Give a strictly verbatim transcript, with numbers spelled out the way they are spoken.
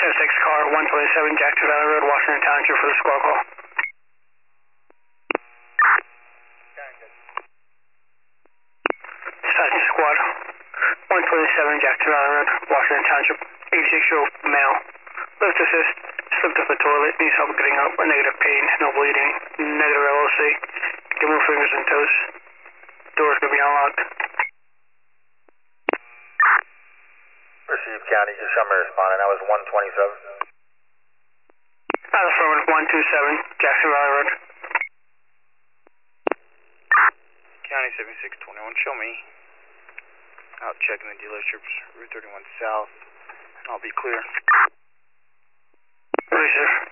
six car, one twenty-seven Jackson Valley Road, Washington Township for the squad call. Sergeant Squad, one twenty-seven Jackson Valley Road, Washington Township, eighty-six year old male. Lift assist, slipped off the toilet, needs help getting up, a negative pain, no bleeding, negative L O C. Can move fingers and toes. Doors gonna be unlocked. Received County, just show me responding. That was one twenty-seven. That's affirmative, one twenty-seven Jackson Valley Road. County seventy-six twenty-one, show me. Out checking the dealerships, Route thirty-one South, and I'll be clear. Ready, sir.